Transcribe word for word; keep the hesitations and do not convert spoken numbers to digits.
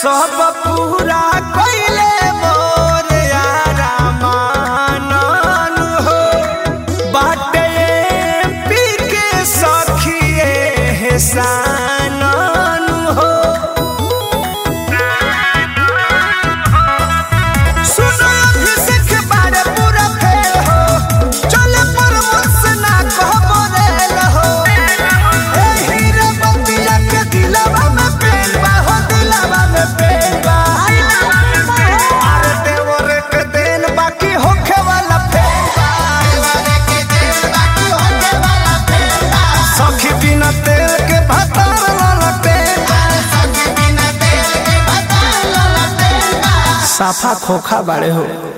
सब पूरा कइले मोर यारा मानन हो बाटे पी के सखिए हेसानन हो। सुनो अभिषेक बारे पूरा फेल हो चले परमस ना कहबो रेल हो। ए हीरा बतिया के दिलवा में पेल बा हो दिलवा में पेल बा। अरे देवर के देन बाकी होखे वाला फेल बा। सखी बिना तेल के भतार ललटे साफा खोखा बाड़े हो।